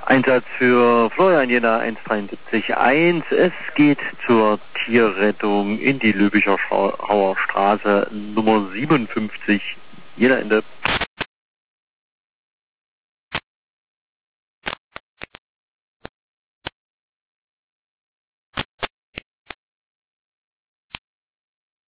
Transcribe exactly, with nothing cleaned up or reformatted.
Einsatz für Florian Jena eins drei sieben eins. Es geht zur Tierrettung in die Lübischer Schauer Straße Nummer siebenundfünfzig. Jena Ende.